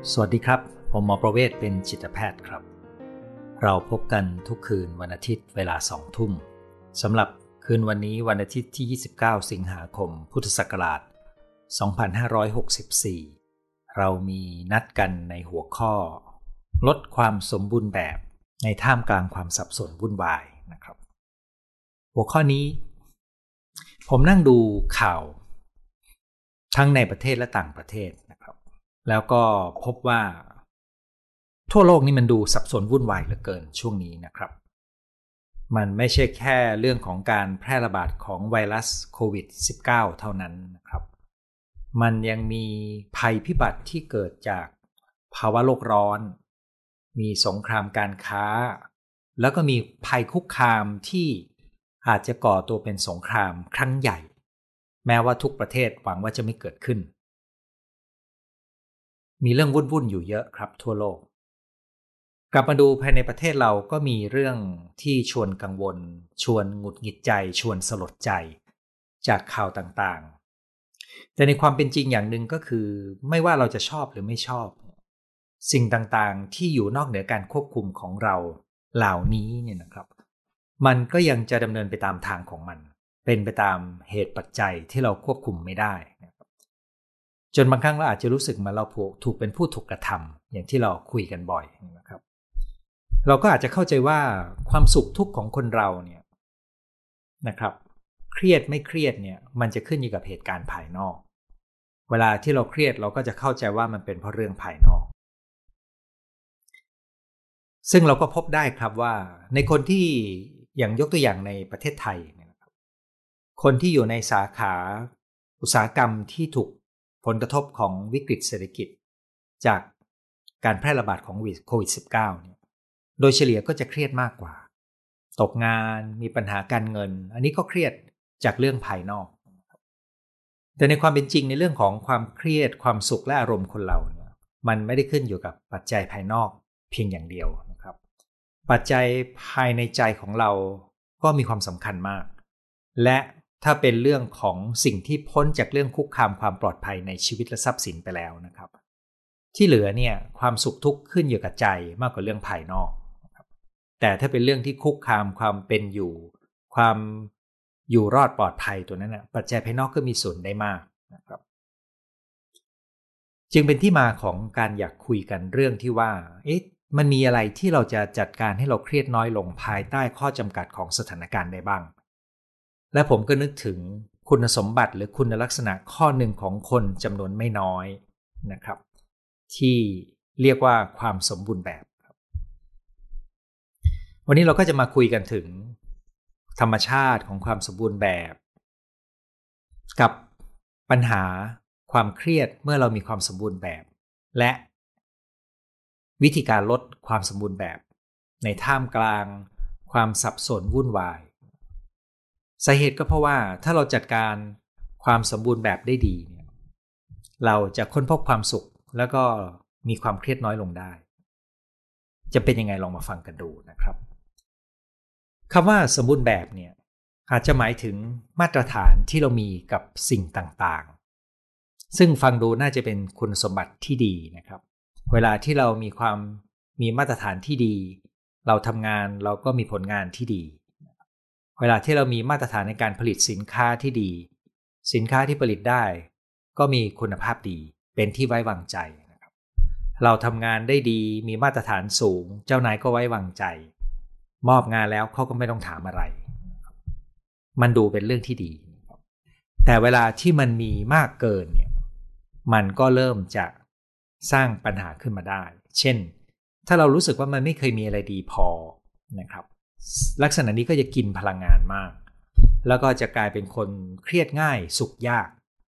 สวัสดีครับผมหมอประเวศเป็นจิตแพทย์ครับเราพบกันทุกคืนวันอาทิตย์เวลา20 ทุ่มสำหรับคืนวันนี้วันอาทิตย์ที่29สิงหาคมพุทธศักราช2564เรามีนัดกันในหัวข้อลดความสมบูรณ์แบบในท่ามกลางความสับสนวุ่นวายนะครับหัวข้อนี้ผมนั่งดูข่าวทั้งในประเทศและต่างประเทศนะครับแล้วก็พบว่าทั่วโลกนี่มันดูสับสนวุ่นวายเหลือเกินช่วงนี้นะครับมันไม่ใช่แค่เรื่องของการแพร่ระบาดของไวรัสโควิด -19 เท่านั้นนะครับมันยังมีภัยพิบัติที่เกิดจากภาวะโลกร้อนมีสงครามการค้าแล้วก็มีภัยคุกคามที่อาจจะก่อตัวเป็นสงครามครั้งใหญ่แม้ว่าทุกประเทศหวังว่าจะไม่เกิดขึ้นมีเรื่องวุ่นๆอยู่เยอะครับทั่วโลกกลับมาดูภายในประเทศเราก็มีเรื่องที่ชวนกังวลชวนหงุดหงิดใจชวนสลดใจจากข่าวต่างๆแต่ในความเป็นจริงอย่างหนึ่งก็คือไม่ว่าเราจะชอบหรือไม่ชอบสิ่งต่างๆที่อยู่นอกเหนือการควบคุมของเราเหล่านี้เนี่ยนะครับมันก็ยังจะดำเนินไปตามทางของมันเป็นไปตามเหตุปัจจัยที่เราควบคุมไม่ได้จนบางครั้งเราอาจจะรู้สึกเหมือนเราถูกเป็นผู้ถูกกระทำอย่างที่เราคุยกันบ่อยนะครับเราก็อาจจะเข้าใจว่าความสุขทุกข์ของคนเราเนี่ยนะครับเครียดไม่เครียดเนี่ยมันจะขึ้นอยู่กับเหตุการณ์ภายนอกเวลาที่เราเครียดเราก็จะเข้าใจว่ามันเป็นเพราะเรื่องภายนอกซึ่งเราก็พบได้ครับว่าในคนที่อย่างยกตัวอย่างในประเทศไทยนะครับคนที่อยู่ในสาขาอุตสาหกรรมที่ถูกผลกระทบของวิกฤตเศรษฐกิจจากการแพร่ระบาดของโควิด -19 เนี่ยโดยเฉลี่ยก็จะเครียดมากกว่าตกงานมีปัญหาการเงินอันนี้ก็เครียดจากเรื่องภายนอกแต่ในความเป็นจริงในเรื่องของความเครียดความสุขและอารมณ์คนเราเนี่ยมันไม่ได้ขึ้นอยู่กับปัจจัยภายนอกเพียงอย่างเดียวนะครับปัจจัยภายในใจของเราก็มีความสำคัญมากและถ้าเป็นเรื่องของสิ่งที่พ้นจากเรื่องคุกคามความปลอดภัยในชีวิตและทรัพย์สินไปแล้วนะครับที่เหลือเนี่ยความสุขทุกข์ขึ้นอยู่กับใจมากกว่าเรื่องภายนอกนะครับแต่ถ้าเป็นเรื่องที่คุกคามความเป็นอยู่ความอยู่รอดปลอดภัยตัวนั้นนะปัจจัยภายนอกก็มีส่วนได้มากนะครับจึงเป็นที่มาของการอยากคุยกันเรื่องที่ว่ามันมีอะไรที่เราจะจัดการให้เราเครียดน้อยลงภายใต้ข้อจำกัดของสถานการณ์ได้บ้างและผมก็นึกถึงคุณสมบัติหรือคุณลักษณะข้อหนึ่งของคนจำนวนไม่น้อยนะครับที่เรียกว่าความสมบูรณ์แบบวันนี้เราก็จะมาคุยกันถึงธรรมชาติของความสมบูรณ์แบบกับปัญหาความเครียดเมื่อเรามีความสมบูรณ์แบบและวิธีการลดความสมบูรณ์แบบในท่ามกลางความสับสนวุ่นวายสาเหตุก็เพราะว่าถ้าเราจัดการความสมบูรณ์แบบได้ดีเนี่ยเราจะค้นพบความสุขแล้วก็มีความเครียดน้อยลงได้จะเป็นยังไงลองมาฟังกันดูนะครับคำว่าสมบูรณ์แบบเนี่ยอาจจะหมายถึงมาตรฐานที่เรามีกับสิ่งต่างๆซึ่งฟังดูน่าจะเป็นคุณสมบัติที่ดีนะครับเวลาที่เรามีมาตรฐานที่ดีเราทำงานเราก็มีผลงานที่ดีเวลาที่เรามีมาตรฐานในการผลิตสินค้าที่ดีสินค้าที่ผลิตได้ก็มีคุณภาพดีเป็นที่ไว้วางใจนะครับเราทำงานได้ดีมีมาตรฐานสูงเจ้านายก็ไว้วางใจมอบงานแล้วเขาก็ไม่ต้องถามอะไรมันดูเป็นเรื่องที่ดีแต่เวลาที่มันมีมากเกินเนี่ยมันก็เริ่มจะสร้างปัญหาขึ้นมาได้เช่นถ้าเรารู้สึกว่ามันไม่เคยมีอะไรดีพอนะครับลักษณะนี้ก็จะกินพลังงานมากแล้วก็จะกลายเป็นคนเครียดง่ายสุขยาก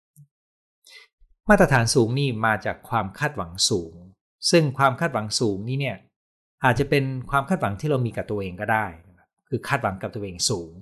มาตรฐานสูงนี่มาจากความคาดหวังสูงซึ่งความคาดหวังสูงนี่เนี่ยอาจจะเป็นความคาดหวังที่เรามีกับตัวเองก็ได้คือคาดหวังกับตัวเองสูง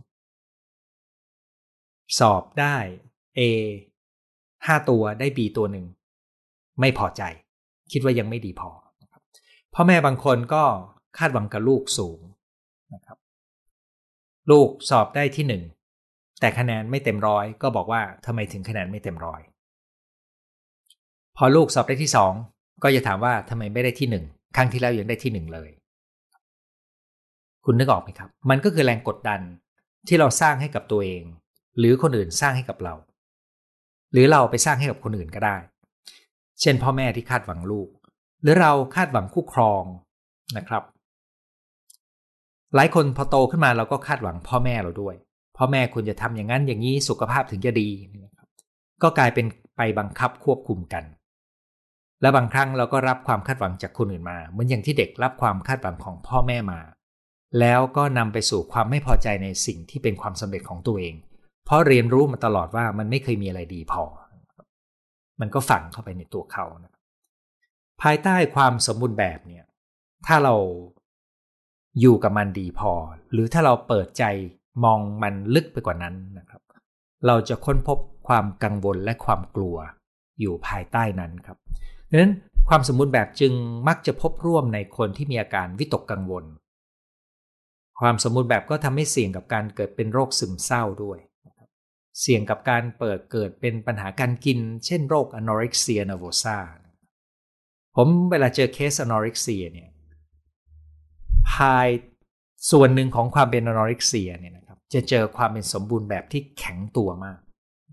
สอบได้ A 5 ตัวได้ B ตัวหนึ่งไม่พอใจคิดว่ายังไม่ดีพอพ่อแม่บางคนก็คาดหวังกับลูกสูงนะครับลูกสอบได้ที่1แต่คะแนนไม่เต็มร้อยก็บอกว่าทำไมถึงคะแนนไม่เต็มร้อยพอลูกสอบได้ที่ก็จะถามว่าทำไมไม่ได้ที่1ครั้งที่แล้วยังได้ที่1เลยคุณนึกออกไหมครับมันก็คือแรงกดดันที่เราสร้างให้กับตัวเองหรือคนอื่นสร้างให้กับเราหรือเราไปสร้างให้กับคนอื่นก็ได้เช่นพ่อแม่ที่คาดหวังลูกหรือเราคาดหวังคู่ครองนะครับหลายคนพอโตขึ้นมาเราก็คาดหวังพ่อแม่เราด้วยพ่อแม่คุณจะทำอย่างนั้นอย่างนี้สุขภาพถึงจะดีนะครับก็กลายเป็นไปบังคับควบคุมกันและบางครั้งเราก็รับความคาดหวังจากคนอื่นมาเหมือนอย่างที่เด็กรับความคาดหวังของพ่อแม่มาแล้วก็นำไปสู่ความไม่พอใจในสิ่งที่เป็นความสำเร็จของตัวเองเพราะเรียนรู้มาตลอดว่ามันไม่เคยมีอะไรดีพอมันก็ฝังเข้าไปในตัวเขานะภายใต้ความสมบูรณ์แบบเนี่ยถ้าเราอยู่กับมันดีพอหรือถ้าเราเปิดใจมองมันลึกไปกว่านั้นนะครับเราจะค้นพบความกังวลและความกลัวอยู่ภายใต้นั้นครับดังนั้นความสมบูรณ์แบบจึงมักจะพบร่วมในคนที่มีอาการวิตกกังวลความสมบูรณ์แบบก็ทำให้เสี่ยงกับการเกิดเป็นโรคซึมเศร้าด้วยเสี่ยงกับการเกิดเป็นปัญหาการกินเช่นโรค anorexia nervosa ผมเวลาเจอเคส anorexia เนี่ยภายส่วนหนึ่งของความเป็น anorexia เนี่ยนะครับจะเจอความเป็นสมบูรณ์แบบที่แข็งตัวมาก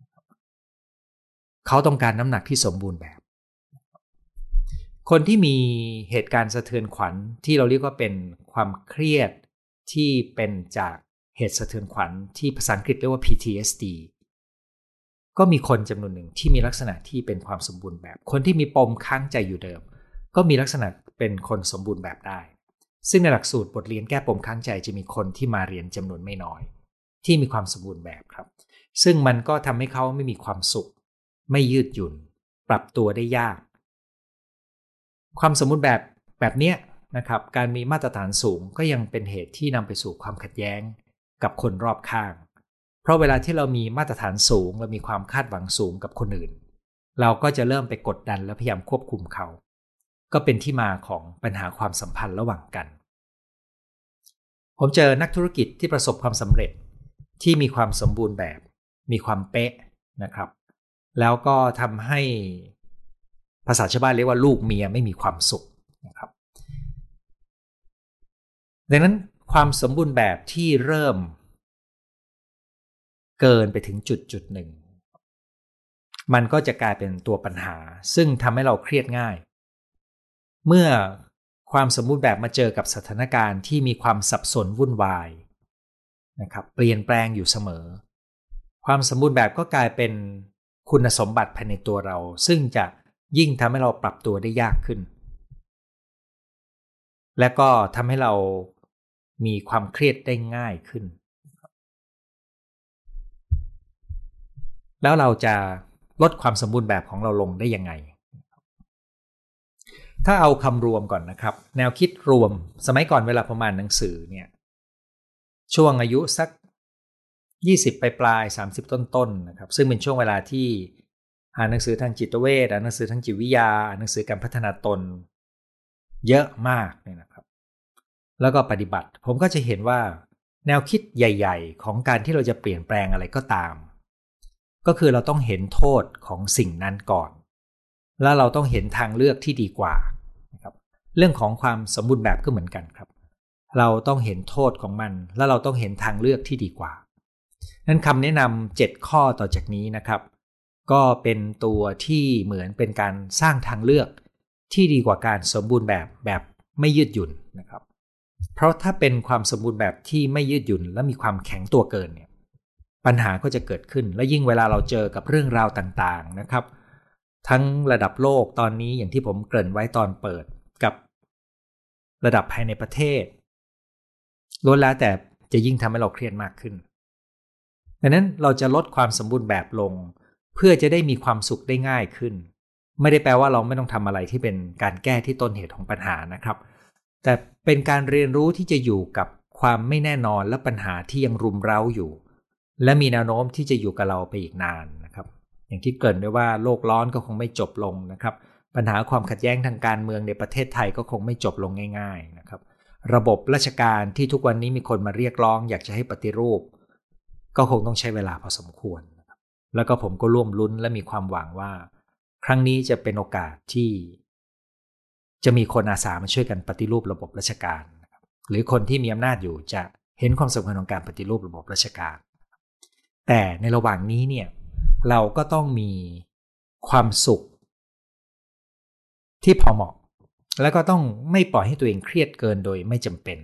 เขาต้องการน้ำหนักที่สมบูรณ์แบบคนที่มีเหตุการณ์สะเทือนขวัญที่เราเรียกว่าเป็นความเครียดที่เป็นจากเหตุสะเทือนขวัญที่ภาษาอังกฤษเรียกว่า PTSD ก็มีคนจำนวนหนึ่งที่มีลักษณะที่เป็นความสมบูรณ์แบบคนที่มีปมค้างใจอยู่เดิมก็มีลักษณะเป็นคนสมบูรณ์แบบได้ซึ่งในหลักสูตรบทเรียนแก้ปมค้างใจจะมีคนที่มาเรียนจำนวนไม่น้อยที่มีความสมบูรณ์แบบครับซึ่งมันก็ทำให้เขาไม่มีความสุขไม่ยืดหยุ่นปรับตัวได้ยากความสมบูรณ์แบบนี้นะครับการมีมาตรฐานสูงก็ยังเป็นเหตุที่นำไปสู่ความขัดแย้งกับคนรอบข้างเพราะเวลาที่เรามีมาตรฐานสูงเรามีความคาดหวังสูงกับคนอื่นเราก็จะเริ่มไปกดดันและพยายามควบคุมเขาก็เป็นที่มาของปัญหาความสัมพันธ์ระหว่างกันผมเจอนักธุรกิจที่ประสบความสำเร็จที่มีความสมบูรณ์แบบมีความเป๊ะนะครับแล้วก็ทำให้ภาษาชาวบ้านเรียกว่าลูกเมียไม่มีความสุขนะครับดังนั้นความสมบูรณ์แบบที่เริ่มเกินไปถึงจุดหนึ่งมันก็จะกลายเป็นตัวปัญหาซึ่งทำให้เราเครียดง่ายเมื่อความสมบูรณ์แบบมาเจอกับสถานการณ์ที่มีความสับสนวุ่นวายนะครับเปลี่ยนแปลงอยู่เสมอความสมบูรณ์แบบก็กลายเป็นคุณสมบัติภายในตัวเราซึ่งจะยิ่งทำให้เราปรับตัวได้ยากขึ้นและก็ทำให้เรามีความเครียดได้ง่ายขึ้นแล้วเราจะลดความสมบูรณ์แบบของเราลงได้ยังไงถ้าเอาคำรวมก่อนนะครับแนวคิดรวมสมัยก่อนเวลาประมาณหนังสือเนี่ยช่วงอายุสัก20ปลาย30ต้นๆนะครับซึ่งเป็นช่วงเวลาที่อ่านหนังสือทางจิตเวชอ่านหนังสือทางจิตวิทยาอ่านหนังสือการพัฒนาตนเยอะมากเนี่ยนะครับแล้วก็ปฏิบัติผมก็จะเห็นว่าแนวคิดใหญ่ๆของการที่เราจะเปลี่ยนแปลงอะไรก็ตามก็คือเราต้องเห็นโทษของสิ่งนั้นก่อนแล้วเราต้องเห็นทางเลือกที่ดีกว่านะครับเรื่องของความสมบูรณ์แบบก็เหมือนกันครับเราต้องเห็นโทษของมันแล้วเราต้องเห็นทางเลือกที่ดีกว่านั้นคำแนะนำ7ข้อต่อจากนี้นะครับก็เป็นตัวที่เหมือนเป็นการสร้างทางเลือกที่ดีกว่าการสมบูรณ์แบบไม่ยืดหยุ่นนะครับเพราะถ้าเป็นความสมบูรณ์แบบที่ไม่ยืดหยุ่นและมีความแข็งตัวเกินเนี่ยปัญหาก็จะเกิดขึ้นและยิ่งเวลาเราเจอกับเรื่องราวต่างๆนะครับทั้งระดับโลกตอนนี้อย่างที่ผมเกริ่นไว้ตอนเปิดกับระดับภายในประเทศล้วนแล้วแต่จะยิ่งทำให้เราเครียดมากขึ้นดังนั้นเราจะลดความสมบูรณ์แบบลงเพื่อจะได้มีความสุขได้ง่ายขึ้นไม่ได้แปลว่าเราไม่ต้องทำอะไรที่เป็นการแก้ที่ต้นเหตุของปัญหานะครับแต่เป็นการเรียนรู้ที่จะอยู่กับความไม่แน่นอนและปัญหาที่ยังรุมเร้าอยู่และมีแนวโน้มที่จะอยู่กับเราไปอีกนานนะครับอย่างที่เกริ่นไว้ว่าโลกร้อนก็คงไม่จบลงนะครับปัญหาความขัดแย้งทางการเมืองในประเทศไทยก็คงไม่จบลงง่ายๆนะครับระบบราชการที่ทุกวันนี้มีคนมาเรียกร้องอยากจะให้ปฏิรูปก็คงต้องใช้เวลาพอสมควรนะครับแล้วก็ผมก็ร่วมลุ้นและมีความหวังว่าครั้งนี้จะเป็นโอกาสที่จะมีคนอาสามาช่วยกันปฏิรูประบบราชการหรือคนที่มีอำนาจอยู่จะเห็นความสำคัญของการปฏิรูประบบราชการแต่ในระหว่างนี้เนี่ยเราก็ต้องมีความสุขที่พอเหมาะแล้วก็ต้องไม่ปล่อยให้ตัวเองเครียดเกินโดยไม่จำเป็น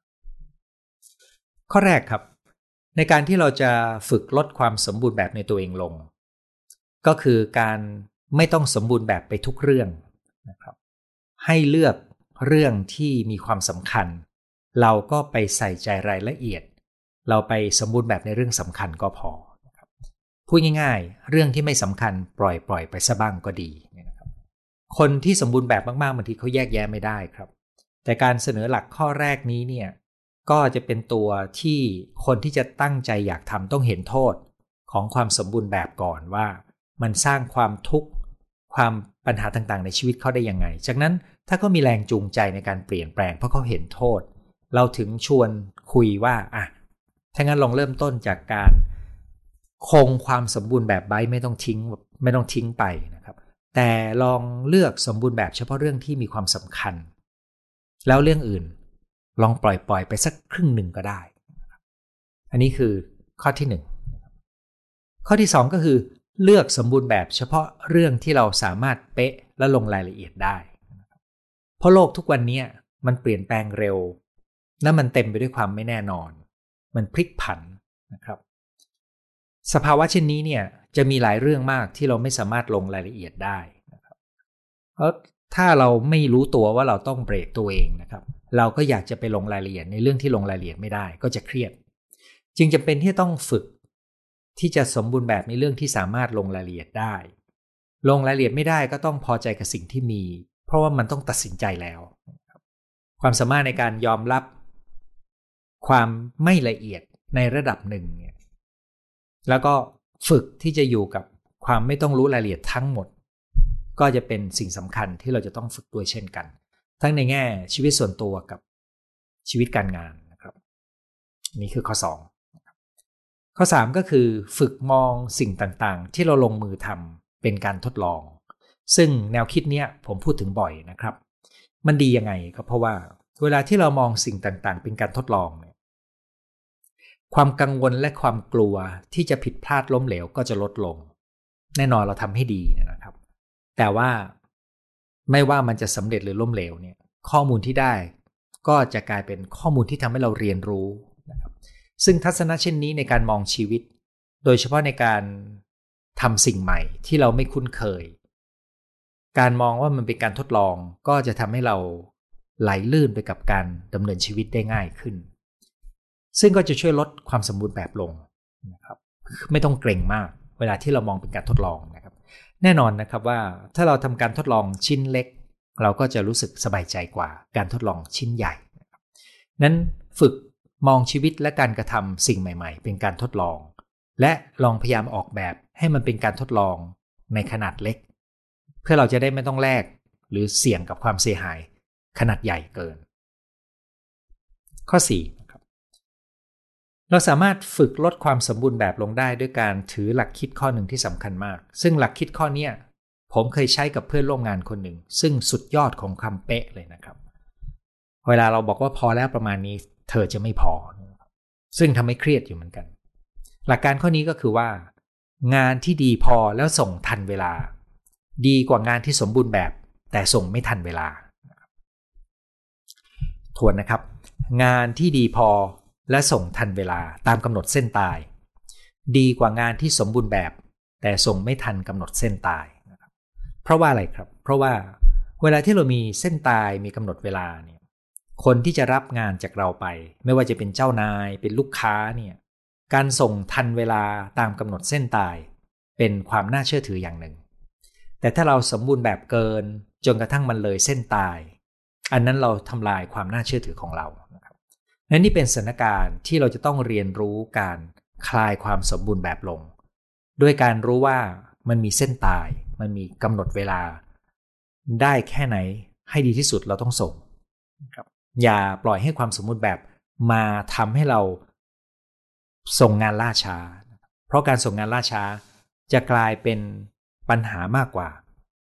ข้อแรกครับในการที่เราจะฝึกลดความสมบูรณ์แบบในตัวเองลงก็คือการไม่ต้องสมบูรณ์แบบไปทุกเรื่องนะครับให้เลือกเรื่องที่มีความสำคัญเราก็ไปใส่ใจรายละเอียดเราไปสมบูรณ์แบบในเรื่องสำคัญก็พอพูดง่ายๆเรื่องที่ไม่สำคัญปล่อยไปซะบ้างก็ดีนะครับคนที่สมบูรณ์แบบมากๆบางทีเขาแยกแยะไม่ได้ครับแต่การเสนอหลักข้อแรกนี้เนี่ยก็จะเป็นตัวที่คนที่จะตั้งใจอยากทำต้องเห็นโทษของความสมบูรณ์แบบก่อนว่ามันสร้างความทุกข์ความปัญหาต่างๆในชีวิตเขาได้ยังไงจากนั้นถ้าเขามีแรงจูงใจในการเปลี่ยนแปลงเพราะเขาเห็นโทษเราถึงชวนคุยว่าถ้างั้นลองเริ่มต้นจากการคงความสมบูรณ์แบบไว้ไม่ต้องทิ้งไปนะครับแต่ลองเลือกสมบูรณ์แบบเฉพาะเรื่องที่มีความสำคัญแล้วเรื่องอื่นลองปล่อยไปสักครึ่งหนึ่งก็ได้อันนี้คือข้อที่1ข้อที่2ก็คือเลือกสมบูรณ์แบบเฉพาะเรื่องที่เราสามารถเป๊ะและลงรายละเอียดได้เพราะโลกทุกวันนี้มันเปลี่ยนแปลงเร็วและมันเต็มไปด้วยความไม่แน่นอนมันพลิกผันนะครับสภาวะเช่นนี้เนี่ยจะมีหลายเรื่องมากที่เราไม่สามารถลงรายละเอียดได้นะครับเพราะถ้าเราไม่รู้ตัวว่าเราต้องเบรกตัวเองนะครับเราก็อยากจะไปลงรายละเอียดในเรื่องที่ลงรายละเอียดไม่ได้ก็จะเครียดจึงจำเป็นที่ต้องฝึกที่จะสมบูรณ์แบบในเรื่องที่สามารถลงรายละเอียดได้ลงรายละเอียดไม่ได้ก็ต้องพอใจกับสิ่งที่มีเพราะว่ามันต้องตัดสินใจแล้วความสามารถในการยอมรับความไม่ละเอียดในระดับหนึ่งเนี่ยแล้วก็ฝึกที่จะอยู่กับความไม่ต้องรู้รายละเอียดทั้งหมดก็จะเป็นสิ่งสำคัญที่เราจะต้องฝึกด้วยเช่นกันทั้งในแง่ชีวิตส่วนตัวกับชีวิตการงานนะครับนี่คือข้อ2ข้อ3ก็คือฝึกมองสิ่งต่างๆที่เราลงมือทำเป็นการทดลองซึ่งแนวคิดนี้ผมพูดถึงบ่อยนะครับมันดียังไงก็เพราะว่าเวลาที่เรามองสิ่งต่างๆเป็นการทดลองเนี่ยความกังวลและความกลัวที่จะผิดพลาดล้มเหลวก็จะลดลงแน่นอนเราทำให้ดีนะครับแต่ว่าไม่ว่ามันจะสำเร็จหรือล้มเหลวเนี่ยข้อมูลที่ได้ก็จะกลายเป็นข้อมูลที่ทำให้เราเรียนรู้นะครับซึ่งทัศนะเช่นนี้ในการมองชีวิตโดยเฉพาะในการทำสิ่งใหม่ที่เราไม่คุ้นเคยการมองว่ามันเป็นการทดลองก็จะทำให้เราไหลลื่นไปกับการดำเนินชีวิตได้ง่ายขึ้นซึ่งก็จะช่วยลดความสมบูรณ์แบบลงนะครับไม่ต้องเกรงมากเวลาที่เรามองเป็นการทดลองนะครับแน่นอนนะครับว่าถ้าเราทำการทดลองชิ้นเล็กเราก็จะรู้สึกสบายใจกว่าการทดลองชิ้นใหญ่นั้นฝึกมองชีวิตและการกระทำสิ่งใหม่ๆเป็นการทดลองและลองพยายามออกแบบให้มันเป็นการทดลองในขนาดเล็กเพื่อเราจะได้ไม่ต้องแลกหรือเสี่ยงกับความเสียหายขนาดใหญ่เกินข้อ4นะครับเราสามารถฝึกลดความสมบูรณ์แบบลงได้ด้วยการถือหลักคิดข้อหนึ่งที่สำคัญมากซึ่งหลักคิดข้อนี้ผมเคยใช้กับเพื่อนร่วมงานคนหนึ่งซึ่งสุดยอดของคำเป๊ะเลยนะครับเวลาเราบอกว่าพอแล้วประมาณนี้เธอจะไม่พอซึ่งทำให้เครียดอยู่เหมือนกันหลักการข้อนี้ก็คือว่างานที่ดีพอแล้วส่งทันเวลาดีกว่างานที่สมบูรณ์แบบแต่ส่งไม่ทันเวลาทวนนะครับงานที่ดีพอและส่งทันเวลาตามกำหนดเส้นตายดีกว่างานที่สมบูรณ์แบบแต่ส่งไม่ทันกำหนดเส้นตายนะครับเพราะว่าอะไรครับเพราะว่าเวลาที่เรามีเส้นตายมีกำหนดเวลาเนี่ยคนที่จะรับงานจากเราไปไม่ว่าจะเป็นเจ้านายเป็นลูกค้าเนี่ยการส่งทันเวลาตามกำหนดเส้นตายเป็นความน่าเชื่อถืออย่างหนึ่งแต่ถ้าเราสมบูรณ์แบบเกินจนกระทั่งมันเลยเส้นตายอันนั้นเราทำลายความน่าเชื่อถือของเรานะครับและนี่เป็นสถานการณ์ที่เราจะต้องเรียนรู้การคลายความสมบูรณ์แบบลงด้วยการรู้ว่ามันมีเส้นตายมันมีกำหนดเวลาได้แค่ไหนให้ดีที่สุดเราต้องส่งนะครับอย่าปล่อยให้ความสมบูรณ์แบบมาทำให้เราส่งงานล่าช้าเพราะการส่งงานล่าช้าจะกลายเป็นปัญหามากกว่า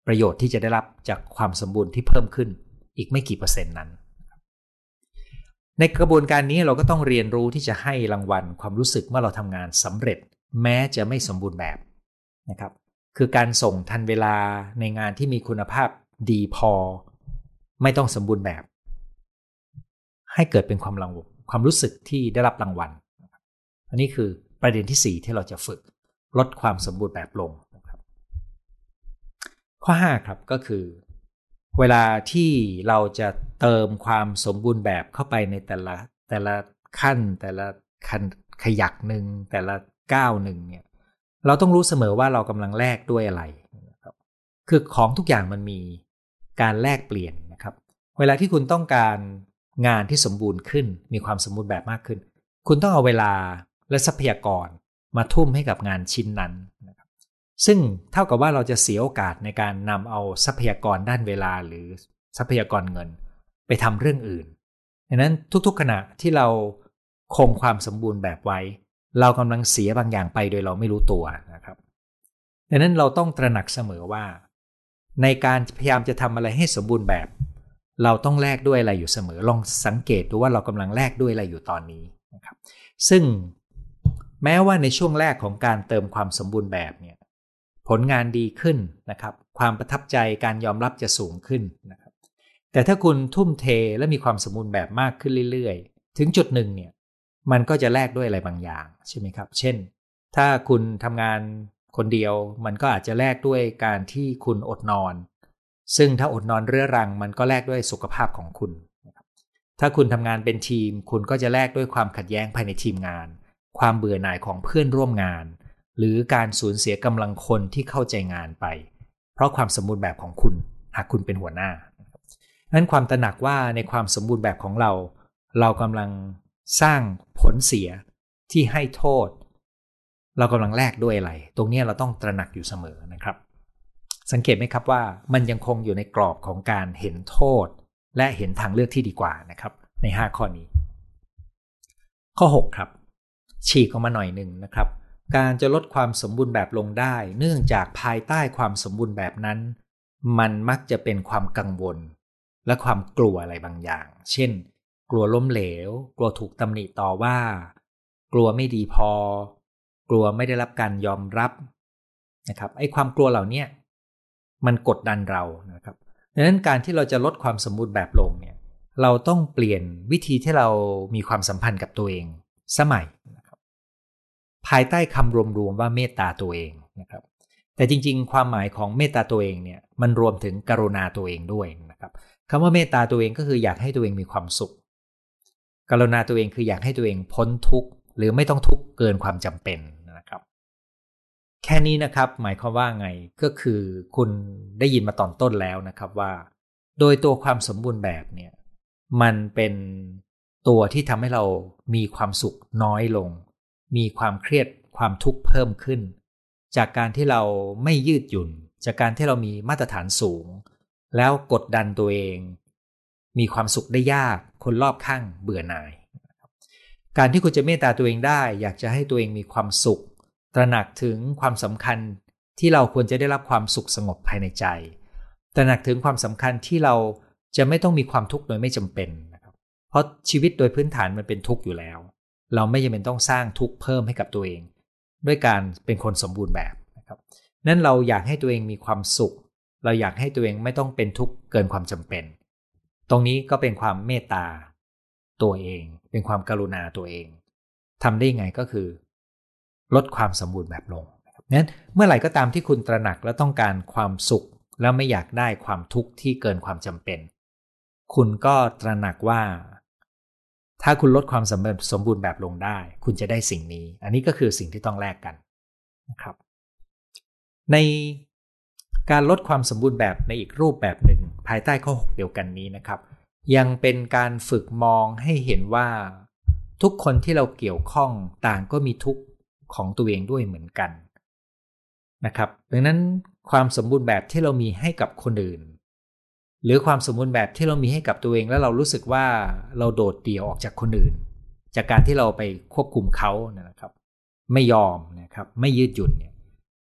ประโยชน์ที่จะได้รับจากความสมบูรณ์ที่เพิ่มขึ้นอีกไม่กี่เปอร์เซ็นต์นั้นในกระบวนการนี้เราก็ต้องเรียนรู้ที่จะให้รางวัลความรู้สึกเมื่อเราทำงานสำเร็จแม้จะไม่สมบูรณ์แบบนะครับคือการส่งทันเวลาในงานที่มีคุณภาพดีพอไม่ต้องสมบูรณ์แบบให้เกิดเป็นความรู้สึกที่ได้รับรางวัลอันนี้คือประเด็นที่4ที่เราจะฝึกลดความสมบูรณ์แบบลงนะครับข้อ5ครับก็คือเวลาที่เราจะเติมความสมบูรณ์แบบเข้าไปในแต่ละขั้นแต่ละขยักหนึ่งแต่ละก้าวหนึ่งเนี่ยเราต้องรู้เสมอว่าเรากำลังแลกด้วยอะไรนะครับคือของทุกอย่างมันมีการแลกเปลี่ยนนะครับเวลาที่คุณต้องการงานที่สมบูรณ์ขึ้นมีความสมบูรณ์แบบมากขึ้นคุณต้องเอาเวลาและทรัพยากรมาทุ่มให้กับงานชิ้นนั้นนะครับซึ่งเท่ากับว่าเราจะเสียโอกาสในการนำเอาทรัพยากรด้านเวลาหรือทรัพยากรเงินไปทำเรื่องอื่นดังนั้นทุกๆขณะที่เราคงความสมบูรณ์แบบไว้เรากำลังเสียบางอย่างไปโดยเราไม่รู้ตัวนะครับดังนั้นเราต้องตระหนักเสมอว่าในการพยายามจะทำอะไรให้สมบูรณ์แบบเราต้องแลกด้วยอะไรอยู่เสมอลองสังเกตดูว่าเรากำลังแลกด้วยอะไรอยู่ตอนนี้นะครับซึ่งแม้ว่าในช่วงแรกของการเติมความสมบูรณ์แบบเนี่ยผลงานดีขึ้นนะครับความประทับใจการยอมรับจะสูงขึ้นนะครับแต่ถ้าคุณทุ่มเทและมีความสมบูรณ์แบบมากขึ้นเรื่อยๆถึงจุดหนึ่งเนี่ยมันก็จะแลกด้วยอะไรบางอย่างใช่ไหมครับเช่นถ้าคุณทำงานคนเดียวมันก็อาจจะแลกด้วยการที่คุณอดนอนซึ่งถ้าอดนอนเรื้อรังมันก็แลกด้วยสุขภาพของคุณถ้าคุณทำงานเป็นทีมคุณก็จะแลกด้วยความขัดแย้งภายในทีมงานความเบื่อหน่ายของเพื่อนร่วมงานหรือการสูญเสียกำลังคนที่เข้าใจงานไปเพราะความสมบูรณ์แบบของคุณหากคุณเป็นหัวหน้านั้นความตระหนักว่าในความสมบูรณ์แบบของเรากำลังสร้างผลเสียที่ให้โทษเรากำลังแลกด้วยอะไรตรงนี้เราต้องตระหนักอยู่เสมอนะครับสังเกตไหมครับว่ามันยังคงอยู่ในกรอบของการเห็นโทษและเห็นทางเลือกที่ดีกว่านะครับใน5ข้อนี้ข้อ6ครับฉีกออกมาหน่อยหนึ่งนะครับการจะลดความสมบูรณ์แบบลงได้เนื่องจากภายใต้ความสมบูรณ์แบบนั้นมันมักจะเป็นความกังวลและความกลัวอะไรบางอย่างเช่นกลัวล้มเหลวกลัวถูกตำหนิต่อว่ากลัวไม่ดีพอกลัวไม่ได้รับการยอมรับนะครับไอ้ความกลัวเหล่านี้มันกดดันเรานะครับดังนั้นการที่เราจะลดความสมบูรณ์แบบลงเนี่ยเราต้องเปลี่ยนวิธีที่เรามีความสัมพันธ์กับตัวเองสมัยนะครับภายใต้คำรวมๆว่าเมตตาตัวเองนะครับแต่จริงๆความหมายของเมตตาตัวเองเนี่ยมันรวมถึงกรุณาตัวเองด้วยนะครับคำว่าเมตตาตัวเองก็คืออยากให้ตัวเองมีความสุขกรุณาตัวเองคืออยากให้ตัวเองพ้นทุกข์หรือไม่ต้องทุกข์เกินความจำเป็นนะครับแค่นี้นะครับหมายความว่าไงก็คือคุณได้ยินมาตอนต้นแล้วนะครับว่าโดยตัวความสมบูรณ์แบบเนี่ยมันเป็นตัวที่ทำให้เรามีความสุขน้อยลงมีความเครียดความทุกข์เพิ่มขึ้นจากการที่เราไม่ยืดหยุ่นจากการที่เรามีมาตรฐานสูงแล้วกดดันตัวเองมีความสุขได้ยากคนรอบข้างเบื่อหน่ายการที่คุณจะเมตตาตัวเองได้อยากจะให้ตัวเองมีความสุขตระหนักถึงความสำคัญที่เราควรจะได้รับความสุขสงบภายในใจตระหนักถึงความสำคัญที่เราจะไม่ต้องมีความทุกข์โดยไม่จำเป็นนะครับเพราะชีวิตโดยพื้นฐานมันเป็นทุกข์อยู่แล้วเราไม่จำเป็นต้องสร้างทุกข์เพิ่มให้กับตัวเองด้วยการเป็นคนสมบูรณ์แบบนะครับนั้นเราอยากให้ตัวเองมีความสุขเราอยากให้ตัวเองไม่ต้องเป็นทุกข์เกินความจำเป็นตรงนี้ก็เป็นความเมตตาตัวเองเป็นความกรุณาตัวเองทำได้ไงก็คือลดความสมบูรณ์แบบลงนั้นเมื่อไหร่ก็ตามที่คุณตระหนักและต้องการความสุขแล้วไม่อยากได้ความทุกข์ที่เกินความจำเป็นคุณก็ตระหนักว่าถ้าคุณลดความสมบูรณ์แบบลงได้คุณจะได้สิ่งนี้อันนี้ก็คือสิ่งที่ต้องแลกกันนะครับในการลดความสมบูรณ์แบบในอีกรูปแบบหนึ่งภายใต้ข้อ6เดียวกันนี้นะครับยังเป็นการฝึกมองให้เห็นว่าทุกคนที่เราเกี่ยวข้องต่างก็มีทุกข์ของตัวเองด้วยเหมือนกันนะครับดังนั้นความสมบูรณ์แบบที่เรามีให้กับคนอื่นหรือความสมบูรณ์แบบที่เรามีให้กับตัวเองแล้วเรารู้สึกว่าเราโดดเดี่ยวออกจากคนอื่นจากการที่เราไปควบคุมเขานะครับไม่ยอมนะครับไม่ยืดหยุ่นเนี่ย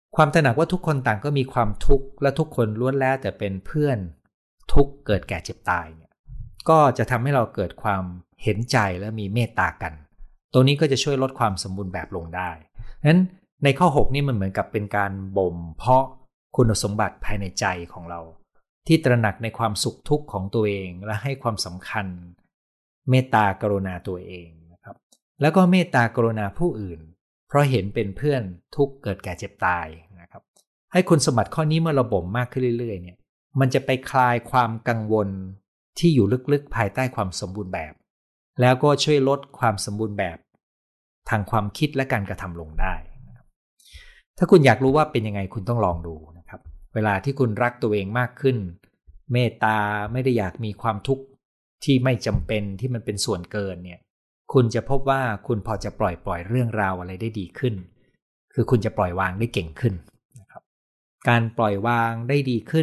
ความตระหนักว่าทุกคนต่างก็มีความทุกข์และทุกคนล้วนแล้วแต่เป็นเพื่อนทุกข์เกิดแก่เจ็บตายเนี่ยก็จะทำให้เราเกิดความเห็นใจและมีเมตตากันตรงนี้ก็จะช่วยลดความสมบูรณ์แบบลงได้นั้นในข้อ6นี่มันเหมือนกับเป็นการบ่มเพาะคุณสมบัติภายในใจของเราที่ตระหนักในความสุขทุกข์ของตัวเองและให้ความสำคัญเมตตากรุณาตัวเองนะครับแล้วก็เมตตากรุณาผู้อื่นเพราะเห็นเป็นเพื่อนทุกข์เกิดแก่เจ็บตายนะครับให้คุณสมบัติข้อนี้เมื่อเราบ่มมากขึ้นเรื่อยๆเนี่ยมันจะไปคลายความกังวลที่อยู่ลึกๆภายใต้ความสมบูรณ์แบบแล้วก็ช่วยลดความสมบูรณ์แบบทางความคิดและการกระทำลงได้นะครับถ้าคุณอยากรู้ว่าเป็นยังไงคุณต้องลองดูนะครับเวลาที่คุณรักตัวเองมากขึ้นเมตตาไม่ได้อยากมีความทุกข์ที่ไม่จำเป็นที่มันเป็นส่วนเกินเนี่ยคุณจะพบว่าคุณพอจะปล่อยเรื่องราวอะไรได้ดีขึ้นคือคุณจะปล่อยวางได้เก่งขึ้นนะครับการปล่อยวางได้ดีขึ้น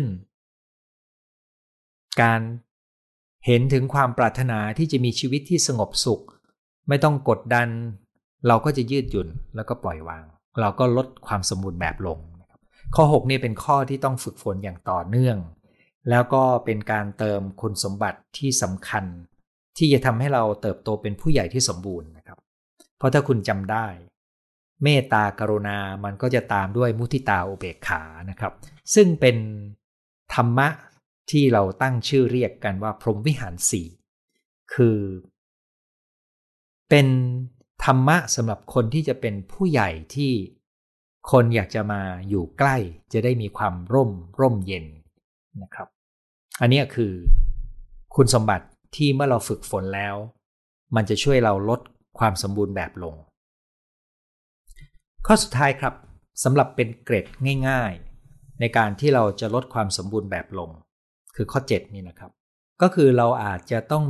การเห็นถึงความปรารถนาที่จะมีชีวิตที่สงบสุขไม่ต้องกดดันเราก็จะยืดหยุ่นแล้วก็ปล่อยวางเราก็ลดความสมบูรณ์แบบลงนะครับข้อ6นี่เป็นข้อที่ต้องฝึกฝนอย่างต่อเนื่องแล้วก็เป็นการเติมคุณสมบัติที่สำคัญที่จะทำให้เราเติบโตเป็นผู้ใหญ่ที่สมบูรณ์นะครับเพราะถ้าคุณจำได้เมตตากรุณามันก็จะตามด้วยมุทิตาอุเบกขานะครับซึ่งเป็นธรรมะที่เราตั้งชื่อเรียกกันว่าพรหมวิหาร4คือเป็นธรรมะสำหรับคนที่จะเป็นผู้ใหญ่ที่คนอยากจะมาอยู่ใกล้จะได้มีความร่มเย็นนะครับอันนี้คือคุณสมบัติที่เมื่อเราฝึกฝนแล้วมันจะช่วยเราลดความสมบูรณ์แบบลงข้อสุดท้ายครับสำหรับเป็นเกร็ดง่ายๆในการที่เราจะลดความสมบูรณ์แบบลงคือข้อ7นี่นะครับก็คือเราอาจจะต้อง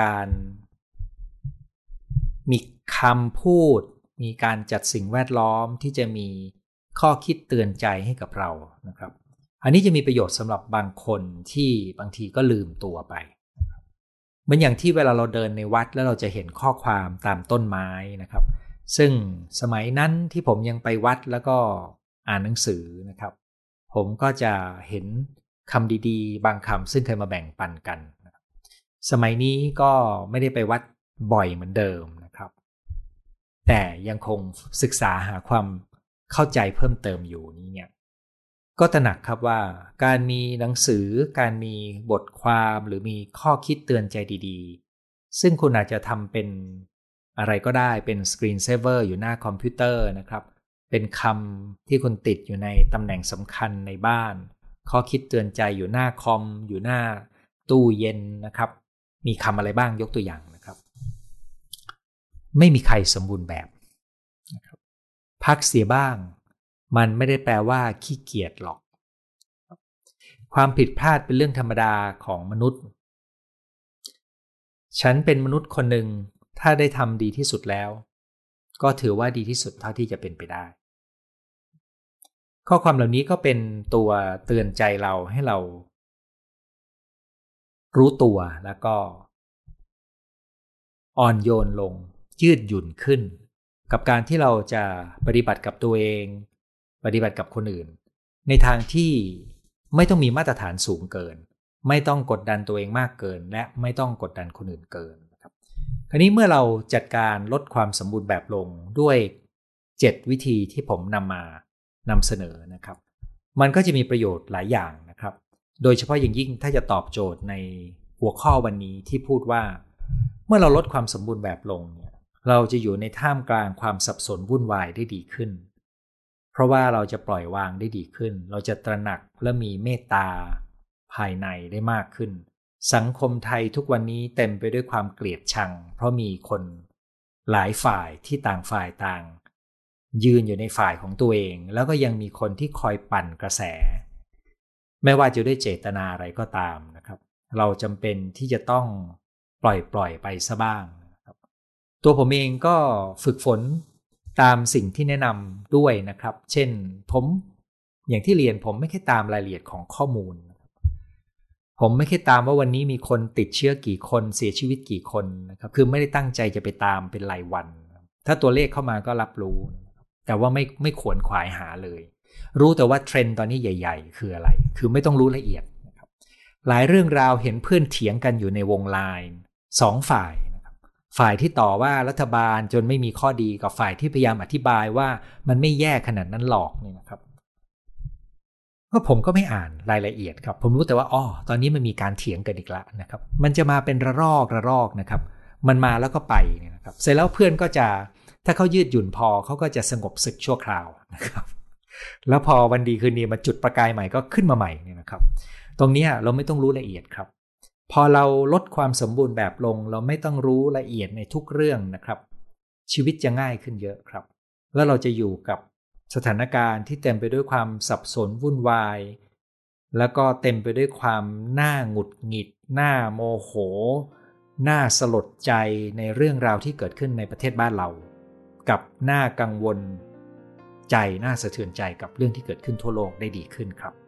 มีคำพูดมีการจัดสิ่งแวดล้อมที่จะมีข้อคิดเตือนใจให้กับเรานะครับอันนี้จะมีประโยชน์สำหรับบางคนที่บางทีก็ลืมตัวไปเหมือนอย่างที่เวลาเราเดินในวัดแล้วเราจะเห็นข้อความตามต้นไม้นะครับซึ่งสมัยนั้นที่ผมยังไปวัดแล้วก็อ่านหนังสือนะครับผมก็จะเห็นคำดีๆบางคำซึ่งเคยมาแบ่งปันกันสมัยนี้ก็ไม่ได้ไปวัดบ่อยเหมือนเดิมนะครับแต่ยังคงศึกษาหาความเข้าใจเพิ่มเติมอยู่นี้เนี่ยก็ตระหนักครับว่าการมีหนังสือการมีบทความหรือมีข้อคิดเตือนใจดีๆซึ่งคุณอาจจะทำเป็นอะไรก็ได้เป็นสกรีนเซฟเวอร์อยู่หน้าคอมพิวเตอร์นะครับเป็นคำที่คุณติดอยู่ในตำแหน่งสำคัญในบ้านข้อคิดเตือนใจอยู่หน้าคอมอยู่หน้าตู้เย็นนะครับมีคำอะไรบ้างยกตัวอย่างนะครับไม่มีใครสมบูรณ์แบบนะครับพักเสียบ้างมันไม่ได้แปลว่าขี้เกียจหรอกความผิดพลาดเป็นเรื่องธรรมดาของมนุษย์ฉันเป็นมนุษย์คนหนึ่งถ้าได้ทำดีที่สุดแล้วก็ถือว่าดีที่สุดเท่าที่จะเป็นไปได้ข้อความเหล่านี้ก็เป็นตัวเตือนใจเราให้เรารู้ตัวแล้วก็อ่อนโยนลงยืดหยุ่นขึ้นกับการที่เราจะปฏิบัติกับตัวเองปฏิบัติกับคนอื่นในทางที่ไม่ต้องมีมาตรฐานสูงเกินไม่ต้องกดดันตัวเองมากเกินและไม่ต้องกดดันคนอื่นเกินนะครับคราวนี้เมื่อเราจัดการลดความสมบูรณ์แบบลงด้วย7วิธีที่ผมนำเสนอนะครับมันก็จะมีประโยชน์หลายอย่างนะครับโดยเฉพาะอย่างยิ่งถ้าจะตอบโจทย์ในหัวข้อวันนี้ที่พูดว่าเมื่อเราลดความสมบูรณ์แบบลงเนี่ยเราจะอยู่ในท่ามกลางความสับสนวุ่นวายได้ดีขึ้นเพราะว่าเราจะปล่อยวางได้ดีขึ้นเราจะตระหนักและมีเมตตาภายในได้มากขึ้นสังคมไทยทุกวันนี้เต็มไปด้วยความเกลียดชังเพราะมีคนหลายฝ่ายที่ต่างฝ่ายต่างยืนอยู่ในฝ่ายของตัวเองแล้วก็ยังมีคนที่คอยปั่นกระแสไม่ว่าจะด้วยเจตนาอะไรก็ตามนะครับเราจำเป็นที่จะต้องปล่อยไปซะบ้างนะครับตัวผมเองก็ฝึกฝนตามสิ่งที่แนะนำด้วยนะครับเช่นผมอย่างที่เรียนผมไม่แค่ตามรายละเอียดของข้อมูลผมไม่แค่ตามว่าวันนี้มีคนติดเชื้อกี่คนเสียชีวิตกี่คนนะครับคือไม่ได้ตั้งใจจะไปตามเป็นรายวันถ้าตัวเลขเข้ามาก็รับรู้แต่ว่าไม่ขวนขวายหาเลยรู้แต่ว่าเทรนด์ตอนนี้ใหญ่ๆคืออะไรคือไม่ต้องรู้ละเอียดนะครับหลายเรื่องราวเห็นเพื่อนเถียงกันอยู่ในวงไลน์2ฝ่ายนะครับฝ่ายที่ต่อว่ารัฐบาลจนไม่มีข้อดีกับฝ่ายที่พยายามอธิบายว่ามันไม่แย่ขนาดนั้นหรอกนี่นะครับก็ผมก็ไม่อ่านรายละเอียดครับผมรู้แต่ว่าตอนนี้มันมีการเถียงกันอีกแล้วนะครับมันจะมาเป็นระลอกนะครับมันมาแล้วก็ไปเนี่ยนะครับเสร็จแล้วเพื่อนก็จะถ้าเขายืดหยุ่นพอเขาก็จะสงบศึกชั่วคราวนะครับแล้วพอวันดีคืนดีมาจุดประกายใหม่ก็ขึ้นมาใหม่เนี่ยนะครับตรงนี้เราไม่ต้องรู้ละเอียดครับพอเราลดความสมบูรณ์แบบลงเราไม่ต้องรู้ละเอียดในทุกเรื่องนะครับชีวิตจะง่ายขึ้นเยอะครับแล้วเราจะอยู่กับสถานการณ์ที่เต็มไปด้วยความสับสนวุ่นวายแล้วก็เต็มไปด้วยความน่าหงุดหงิดน่าโมโหน่าสลดใจในเรื่องราวที่เกิดขึ้นในประเทศบ้านเรากับน่ากังวลใจน่าสะเทือนใจกับเรื่องที่เกิดขึ้นทั่วโลกได้ดีขึ้นครับ